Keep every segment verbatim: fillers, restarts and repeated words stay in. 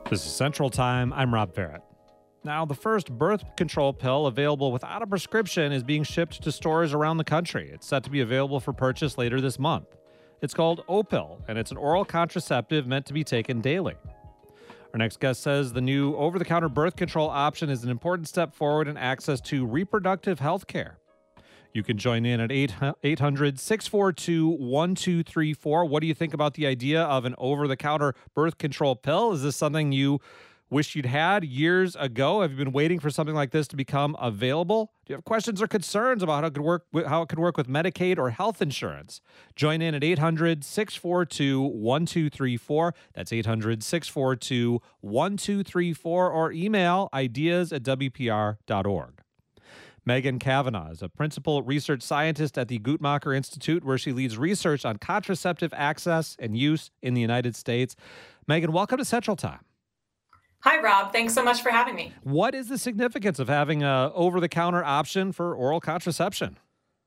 This is Central Time. I'm Rob Farrett. Now, the first birth control pill available without a prescription is being shipped to stores around the country. It's set to be available for purchase later this month. It's called Opill, and it's an oral contraceptive meant to be taken daily. Our next guest says the new over-the-counter birth control option is an important step forward in access to reproductive health care. You can join in at eight hundred, six four two, one two three four. What do you think about the idea of an over-the-counter birth control pill? Is this something you wish you'd had years ago? Have you been waiting for something like this to become available? Do you have questions or concerns about how it could work, how it could work with Medicaid or health insurance? Join in at eight hundred, six four two, one two three four. That's eight hundred, six four two, one two three four, or email ideas at w p r dot org. Megan Kavanagh is a principal research scientist at the Guttmacher Institute, where she leads research on contraceptive access and use in the United States. Megan, welcome to Central Time. Hi, Rob. Thanks so much for having me. What is the significance of having a over-the-counter option for oral contraception?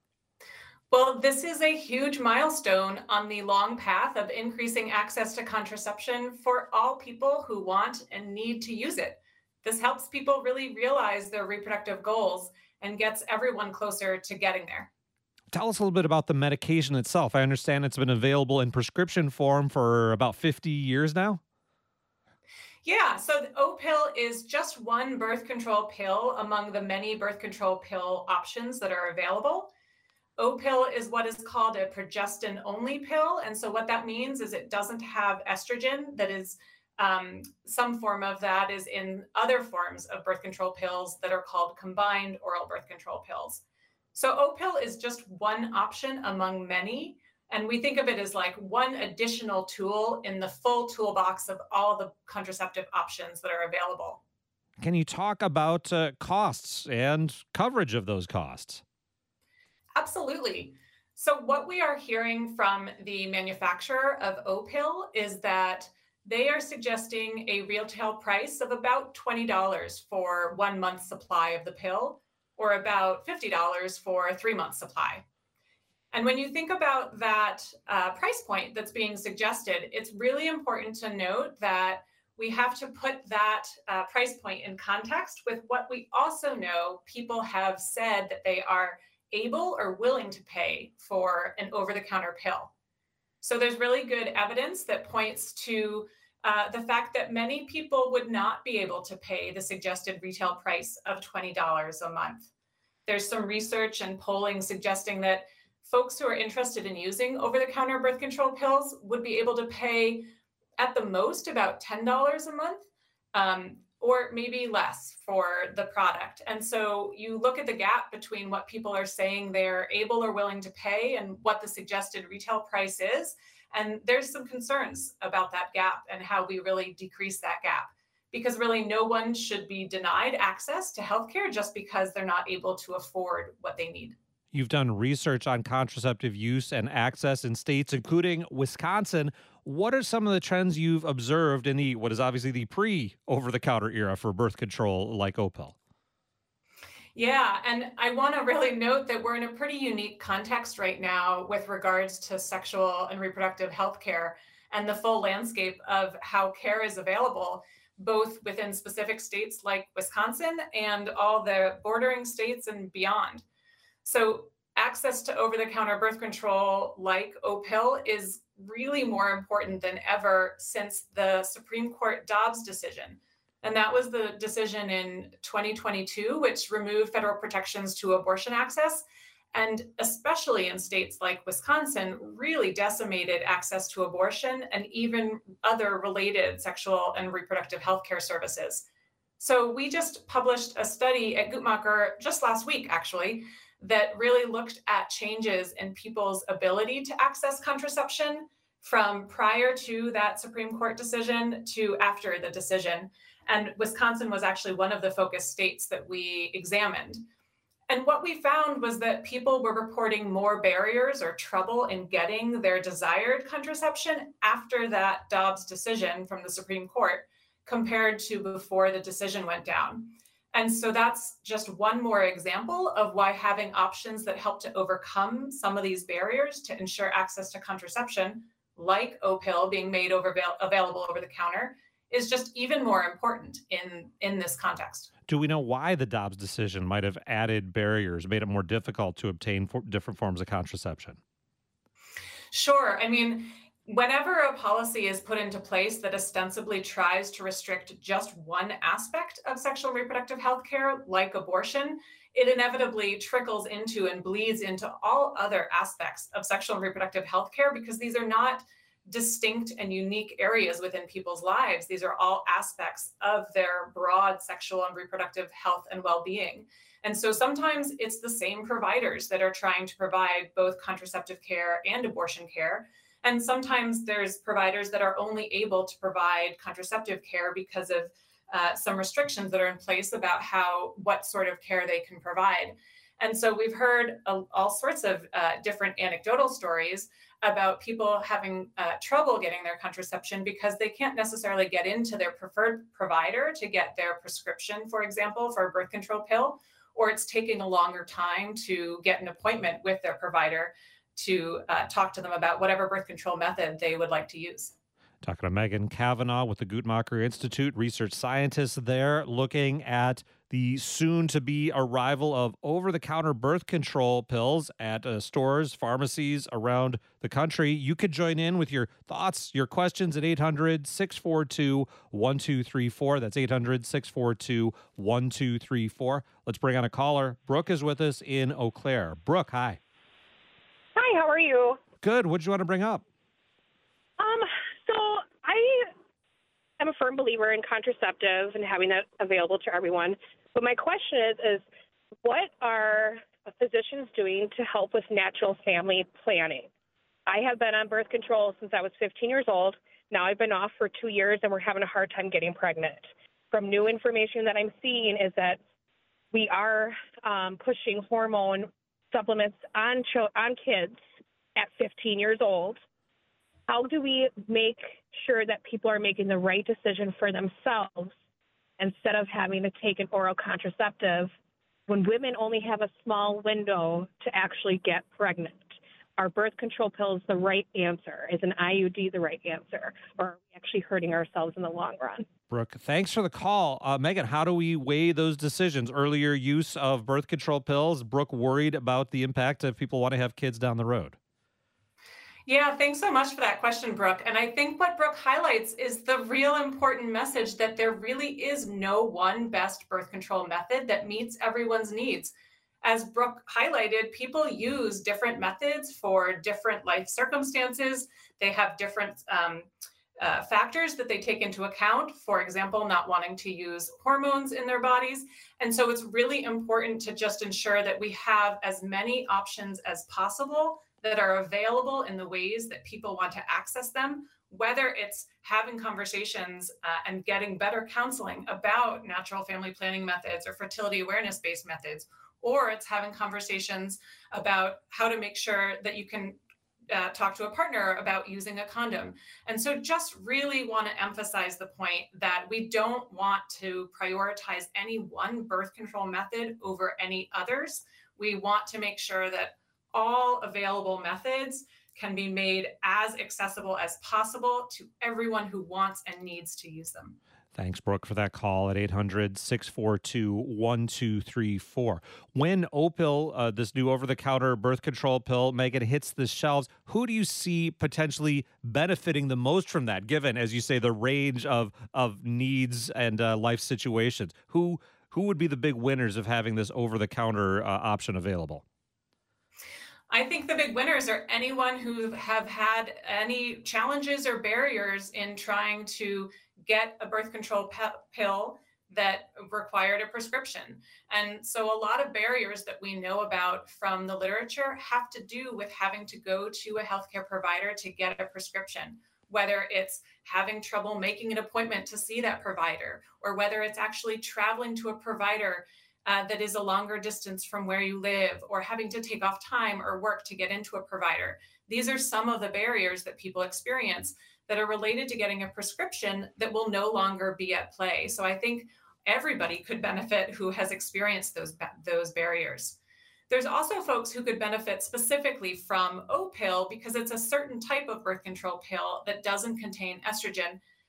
Well, this is a huge milestone on the long path of increasing access to contraception for all people who want and need to use it. This helps people really realize their reproductive goals and gets everyone closer to getting there. Tell us a little bit about the medication itself. I understand it's been available in prescription form for about fifty years now. Yeah, so the Opill is just one birth control pill among the many birth control pill options that are available. Opill is what is called a progestin-only pill. And so what that means is it doesn't have estrogen. That is, um, some form of that is in other forms of birth control pills that are called combined oral birth control pills. So Opill is just one option among many. And we think of it as like one additional tool in the full toolbox of all the contraceptive options that are available. Can you talk about uh, costs and coverage of those costs? Absolutely. So what we are hearing from the manufacturer of Opill is that they are suggesting a retail price of about twenty dollars for one month supply of the pill, or about fifty dollars for a three month supply. And when you think about that uh, price point that's being suggested, it's really important to note that we have to put that uh, price point in context with what we also know people have said that they are able or willing to pay for an over-the-counter pill. So there's really good evidence that points to uh, the fact that many people would not be able to pay the suggested retail price of twenty dollars a month. There's some research and polling suggesting that folks who are interested in using over-the-counter birth control pills would be able to pay at the most about ten dollars a month, um, or maybe less for the product. And so you look at the gap between what people are saying they're able or willing to pay and what the suggested retail price is. And there's some concerns about that gap and how we really decrease that gap. Because really no one should be denied access to healthcare just because they're not able to afford what they need. You've done research on contraceptive use and access in states, including Wisconsin. What are some of the trends you've observed in the, what is obviously the pre-over-the-counter era for birth control like Opill? Yeah, and I want to really note that we're in a pretty unique context right now with regards to sexual and reproductive health care and the full landscape of how care is available, both within specific states like Wisconsin and all the bordering states and beyond. So access to over-the-counter birth control like Opill is really more important than ever since the Supreme Court Dobbs decision. And that was the decision in twenty twenty-two, which removed federal protections to abortion access, and especially in states like Wisconsin, really decimated access to abortion and even other related sexual and reproductive health care services. So we just published a study at Guttmacher just last week, actually, that really looked at changes in people's ability to access contraception from prior to that Supreme Court decision to after the decision. And Wisconsin was actually one of the focus states that we examined. And what we found was that people were reporting more barriers or trouble in getting their desired contraception after that Dobbs decision from the Supreme Court compared to before the decision went down. And so that's just one more example of why having options that help to overcome some of these barriers to ensure access to contraception, like Opill being made over, available over the counter, is just even more important in, in this context. Do we know why the Dobbs decision might have added barriers, made it more difficult to obtain for different forms of contraception? Sure. I mean, whenever a policy is put into place that ostensibly tries to restrict just one aspect of sexual and reproductive health care, like abortion, it inevitably trickles into and bleeds into all other aspects of sexual and reproductive health care because these are not distinct and unique areas within people's lives. These are all aspects of their broad sexual and reproductive health and well-being. And so sometimes it's the same providers that are trying to provide both contraceptive care and abortion care. And sometimes there's providers that are only able to provide contraceptive care because of uh, some restrictions that are in place about how, what sort of care they can provide. And so we've heard uh, all sorts of uh, different anecdotal stories about people having uh, trouble getting their contraception because they can't necessarily get into their preferred provider to get their prescription, for example, for a birth control pill, or it's taking a longer time to get an appointment with their provider to uh, talk to them about whatever birth control method they would like to use. Talking to Megan Kavanaugh with the Guttmacher Institute, research scientist there, looking at the soon-to-be arrival of over-the-counter birth control pills at uh, stores, pharmacies around the country. You could join in with your thoughts, your questions at eight hundred, six four two, one two three four. That's eight hundred, six four two, one two three four. Let's bring on a caller. Brooke is with us in Eau Claire. Brooke, hi. Hi, how are you? Good. What did you want to bring up? Um, so I am a firm believer in contraceptive and having that available to everyone. But my question is, is what are physicians doing to help with natural family planning? I have been on birth control since I was fifteen years old. Now I've been off for two years and we're having a hard time getting pregnant. From new information that I'm seeing is that we are um, pushing hormone supplements on, cho- on kids at fifteen years old. How do we make sure that people are making the right decision for themselves instead of having to take an oral contraceptive when women only have a small window to actually get pregnant? Are birth control pills the right answer? Is an I U D the right answer? Or are we actually hurting ourselves in the long run? Brooke, thanks for the call. Uh, Megan, how do we weigh those decisions? Earlier use of birth control pills. Brooke worried about the impact if people want to have kids down the road. Yeah, thanks so much for that question, Brooke. And I think what Brooke highlights is the real important message that there really is no one best birth control method that meets everyone's needs. As Brooke highlighted, people use different methods for different life circumstances. They have different um, uh, factors that they take into account. For example, not wanting to use hormones in their bodies. And so it's really important to just ensure that we have as many options as possible that are available in the ways that people want to access them, whether it's having conversations uh, and getting better counseling about natural family planning methods or fertility awareness-based methods, or it's having conversations about how to make sure that you can uh, talk to a partner about using a condom. And so just really want to emphasize the point that we don't want to prioritize any one birth control method over any others. We want to make sure that all available methods can be made as accessible as possible to everyone who wants and needs to use them. Thanks, Brooke, for that call at eight hundred, six four two, one two three four. When Opill, uh, this new over-the-counter birth control pill, Megan, hits the shelves, who do you see potentially benefiting the most from that, given, as you say, the range of of needs and uh, life situations? Who, who would be the big winners of having this over-the-counter uh, option available? I think the big winners are anyone who have had any challenges or barriers in trying to get a birth control pe- pill that required a prescription. And so a lot of barriers that we know about from the literature have to do with having to go to a healthcare provider to get a prescription, whether it's having trouble making an appointment to see that provider, or whether it's actually traveling to a provider Uh, that is a longer distance from where you live, or having to take off time or work to get into a provider. These are some of the barriers that people experience that are related to getting a prescription that will no longer be at play. So I think everybody could benefit who has experienced those, those barriers. There's also folks who could benefit specifically from Opill because it's a certain type of birth control pill that doesn't contain estrogen.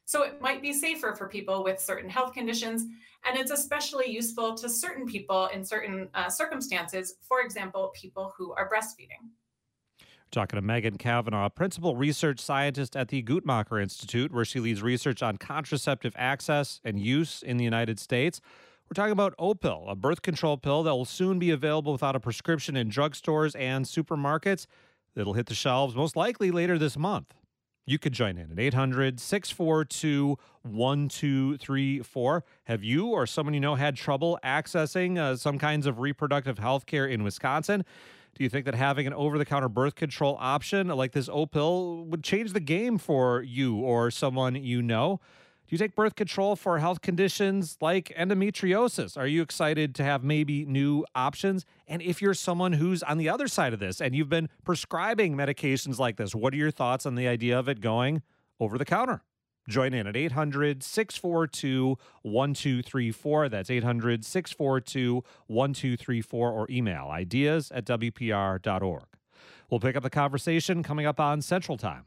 So it might be safer for people with certain health conditions, and it's especially useful to certain people in certain uh, circumstances, for example, people who are breastfeeding. Talking to Megan Kavanaugh, principal research scientist at the Guttmacher Institute, where she leads research on contraceptive access and use in the United States. We're talking about Opill, a birth control pill that will soon be available without a prescription in drugstores and supermarkets. It'll hit the shelves most likely later this month. You could join in at eight hundred, six four two, one two three four. Have you or someone you know had trouble accessing uh, some kinds of reproductive health care in Wisconsin? Do you think that having an over-the-counter birth control option like this Opill would change the game for you or someone you know? Do you take birth control for health conditions like endometriosis? Are you excited to have maybe new options? And if you're someone who's on the other side of this and you've been prescribing medications like this, what are your thoughts on the idea of it going over the counter? Join in at eight hundred, six four two, one two three four. That's eight hundred, six four two, one two three four, or email ideas at W P R dot org. We'll pick up the conversation coming up on Central Time.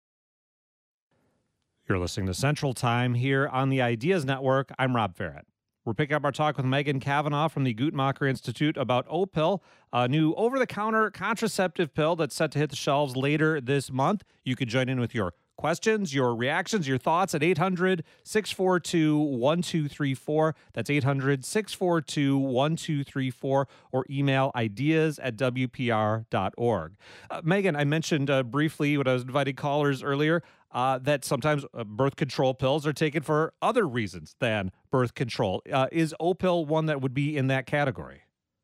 You're listening to Central Time here on the Ideas Network. I'm Rob Ferret. We're picking up our talk with Megan Kavanaugh from the Guttmacher Institute about Opill, a new over-the-counter contraceptive pill that's set to hit the shelves later this month. You could join in with your questions, your reactions, your thoughts at eight hundred, six four two, one two three four. That's eight hundred, six four two, one two three four, or email ideas at W P R dot org. Uh, Megan, I mentioned uh, briefly when I was inviting callers earlier uh, that sometimes uh, birth control pills are taken for other reasons than birth control. Uh, is Opill one that would be in that category?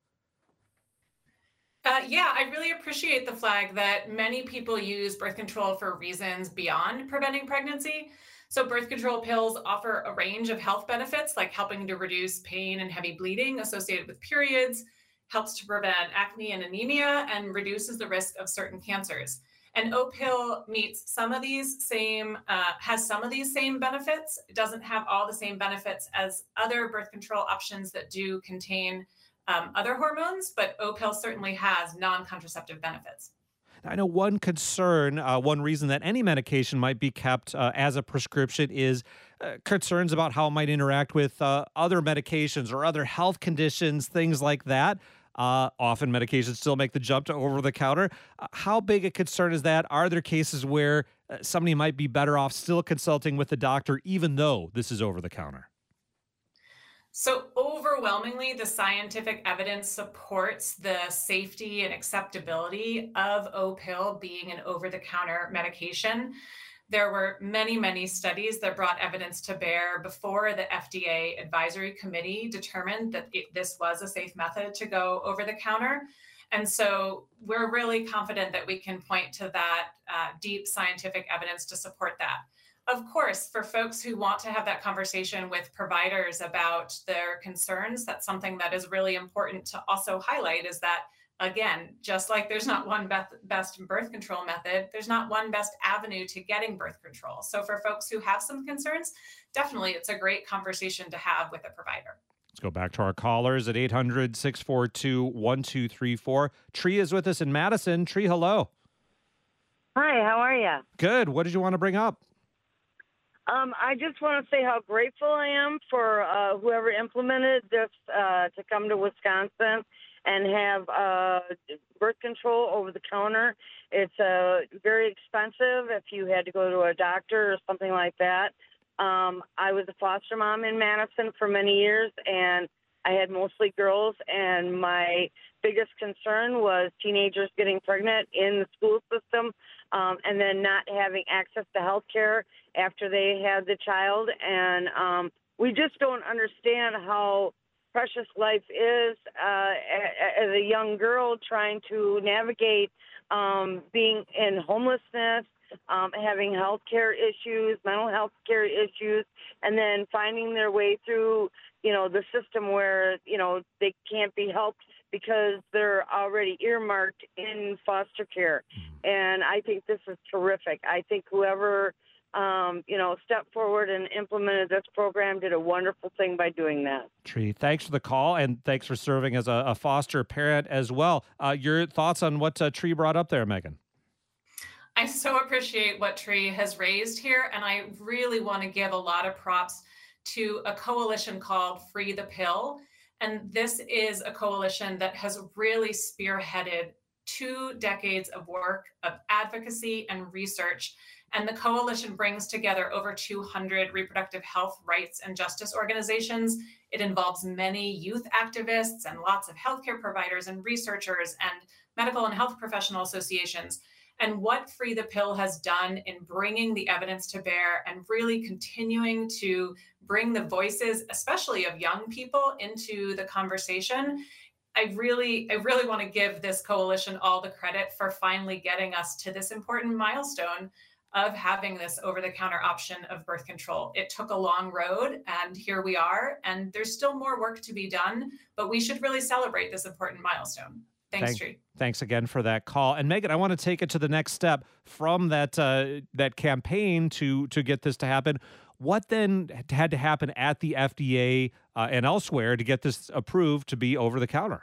Uh, yeah, I really appreciate the flag that many people use birth control for reasons beyond preventing pregnancy. So birth control pills offer a range of health benefits, like helping to reduce pain and heavy bleeding associated with periods, helps to prevent acne and anemia, and reduces the risk of certain cancers. And Opill meets some of these same, uh, has some of these same benefits. It doesn't have all the same benefits as other birth control options that do contain Um, other hormones, but Opill certainly has non-contraceptive benefits. I know one concern, uh, one reason that any medication might be kept uh, as a prescription is uh, concerns about how it might interact with uh, other medications or other health conditions, things like that. Uh, often medications still make the jump to over-the-counter. Uh, how big a concern is that? Are there cases where uh, somebody might be better off still consulting with the doctor, even though this is over-the-counter? So overwhelmingly, the scientific evidence supports the safety and acceptability of Opill being an over-the-counter medication. There were many, many studies that brought evidence to bear before the F D A advisory committee determined that it, this was a safe method to go over the counter. And so we're really confident that we can point to that uh, deep scientific evidence to support that. Of course, for folks who want to have that conversation with providers about their concerns, that's something that is really important to also highlight is that, again, just like there's not one best birth control method, there's not one best avenue to getting birth control. So for folks who have some concerns, definitely it's a great conversation to have with a provider. Let's go back to our callers at eight hundred, six four two, one two three four. Tree is with us in Madison. Tree, hello. Hi, how are you? Good. What did you want to bring up? Um, I just want to say how grateful I am for uh, whoever implemented this uh, to come to Wisconsin and have uh, birth control over the counter. It's uh, very expensive if you had to go to a doctor or something like that. Um, I was a foster mom in Madison for many years, and I had mostly girls, and my biggest concern was teenagers getting pregnant in the school system um, and then not having access to health care after they had the child. And um, we just don't understand how precious life is uh, as a young girl trying to navigate um, being in homelessness, um, having health care issues, mental health care issues, and then finding their way through, you know, the system where, you know, they can't be helped because they're already earmarked in foster care. And I think this is terrific. I think whoever, um, you know, stepped forward and implemented this program did a wonderful thing by doing that. Tree, thanks for the call, and thanks for serving as a, a foster parent as well. Uh, your thoughts on what uh, Tree brought up there, Megan? I so appreciate what Tree has raised here, and I really want to give a lot of props to a coalition called Free the Pill. And this is a coalition that has really spearheaded two decades of work of advocacy and research. And the coalition brings together over two hundred reproductive health rights and justice organizations. It involves many youth activists and lots of healthcare providers and researchers and medical and health professional associations. And what Free the Pill has done in bringing the evidence to bear and really continuing to bring the voices, especially of young people, into the conversation, I really, I really want to give this coalition all the credit for finally getting us to this important milestone of having this over-the-counter option of birth control. It took a long road, and here we are, and there's still more work to be done, but we should really celebrate this important milestone. Thanks, Thank, Tree. Thanks again for that call. And Megan, I want to take it to the next step from that uh, that campaign to to get this to happen. What then had to happen at the F D A uh, and elsewhere to get this approved to be over the counter?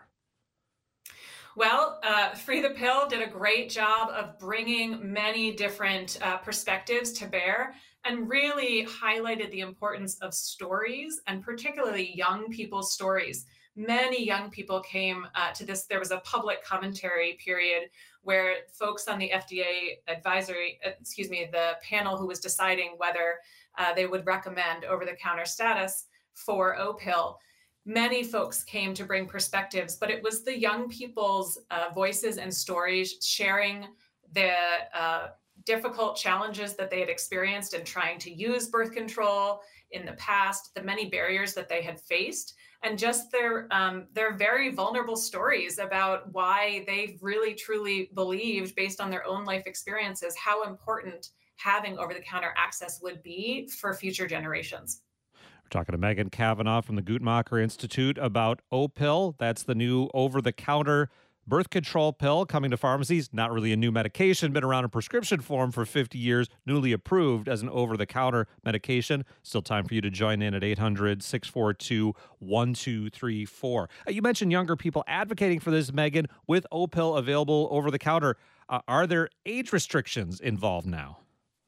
Well, uh, Free the Pill did a great job of bringing many different uh, perspectives to bear and really highlighted the importance of stories, and particularly young people's stories. Many young people came uh, to this. There was a public commentary period where folks on the F D A advisory, uh, excuse me, the panel who was deciding whether uh, they would recommend over-the-counter status for O-Pill, many folks came to bring perspectives, but it was the young people's uh, voices and stories sharing the uh, difficult challenges that they had experienced in trying to use birth control in the past, the many barriers that they had faced, and just their um, their very vulnerable stories about why they really truly believed, based on their own life experiences, how important having over-the-counter access would be for future generations. We're talking to Megan Kavanaugh from the Guttmacher Institute about O-Pill. That's the new over-the-counter birth control pill coming to pharmacies. Not really a new medication, been around in prescription form for fifty years, newly approved as an over-the-counter medication. Still time for you to join in at eight hundred, six four two, one two three four. Uh, you mentioned younger people advocating for this, Megan, with O-Pill available over-the-counter. Uh, are there age restrictions involved now?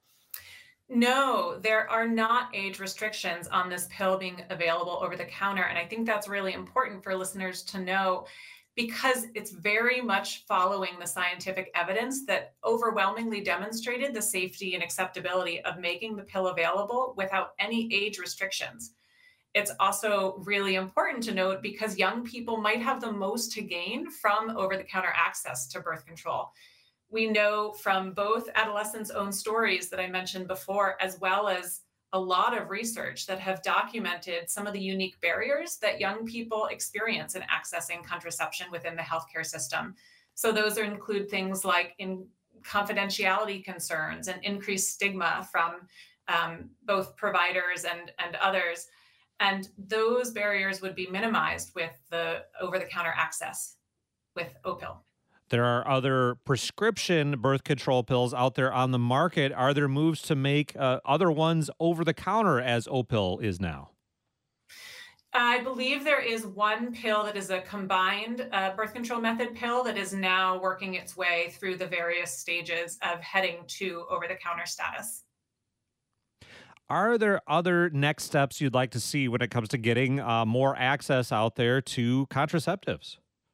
No, there are not age restrictions on this pill being available over the counter. And I think that's really important for listeners to know, because it's very much following the scientific evidence that overwhelmingly demonstrated the safety and acceptability of making the pill available without any age restrictions. It's also really important to note because young people might have the most to gain from over-the-counter access to birth control. We know from both adolescents' own stories that I mentioned before, as well as a lot of research that have documented some of the unique barriers that young people experience in accessing contraception within the healthcare system. So those include things like in confidentiality concerns and increased stigma from um, both providers and, and others. And those barriers would be minimized with the over-the-counter access with O-Pill. There are other prescription birth control pills out there on the market. Are there moves to make uh, other ones over the counter as O-Pill is now? I believe there is one pill that is a combined uh, birth control method pill that is now working its way through the various stages of heading to over-the-counter status. Are there other next steps you'd like to see when it comes to getting uh, more access out there to contraceptives?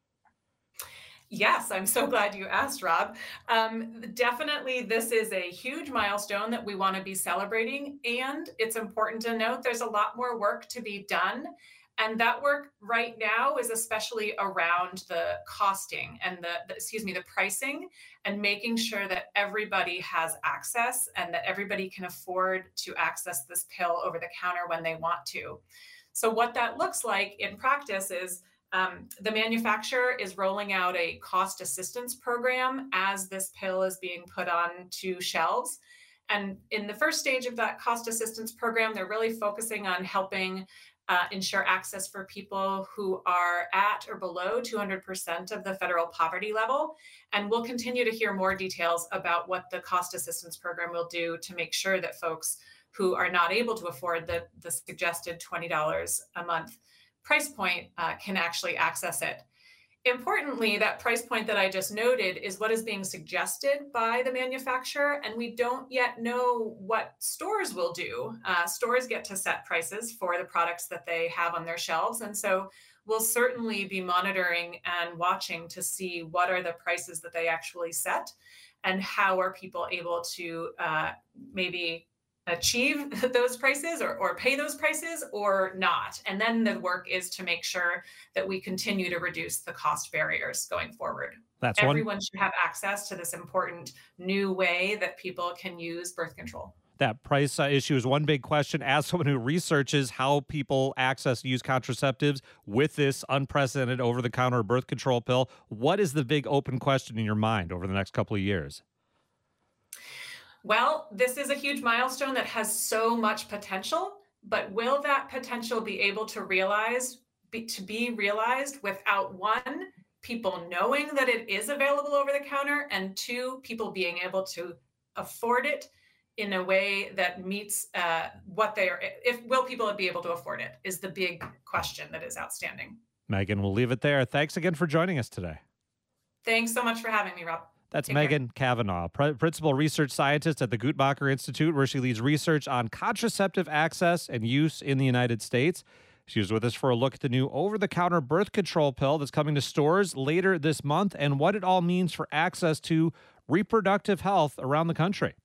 Yes, I'm so glad you asked, Rob. Um, definitely, this is a huge milestone that we want to be celebrating. And it's important to note there's a lot more work to be done. And that work right now is especially around the costing and the, the excuse me, the pricing, and making sure that everybody has access and that everybody can afford to access this pill over the counter when they want to. So what that looks like in practice is Um, the manufacturer is rolling out a cost assistance program as this pill is being put on to shelves. And in the first stage of that cost assistance program, they're really focusing on helping uh, ensure access for people who are at or below two hundred percent of the federal poverty level. And we'll continue to hear more details about what the cost assistance program will do to make sure that folks who are not able to afford the, the suggested twenty dollars a month price point uh, can actually access it. Importantly, that price point that I just noted is what is being suggested by the manufacturer, and we don't yet know what stores will do. Uh, stores get to set prices for the products that they have on their shelves, and so we'll certainly be monitoring and watching to see what are the prices that they actually set, and how are people able to uh, maybe achieve those prices or, or pay those prices or not. And then the work is to make sure that we continue to reduce the cost barriers going forward. That's Everyone one. should have access to this important new way that people can use birth control. That price uh, issue is one big question. As someone who researches how people access use contraceptives with this unprecedented over-the-counter birth control pill, what is the big open question in your mind over the next couple of years? Well, this is a huge milestone that has so much potential, but will that potential be able to realize, be, to be realized without one, people knowing that it is available over the counter, and two, people being able to afford it in a way that meets uh, what they are, if will people be able to afford it is the big question that is outstanding. Megan, we'll leave it there. Thanks again for joining us today. Thanks so much for having me, Rob. That's Take Megan care. Kavanaugh, Pr- Principal Research Scientist at the Guttmacher Institute, where she leads research on contraceptive access and use in the United States. She was with us for a look at the new over-the-counter birth control pill that's coming to stores later this month and what it all means for access to reproductive health around the country.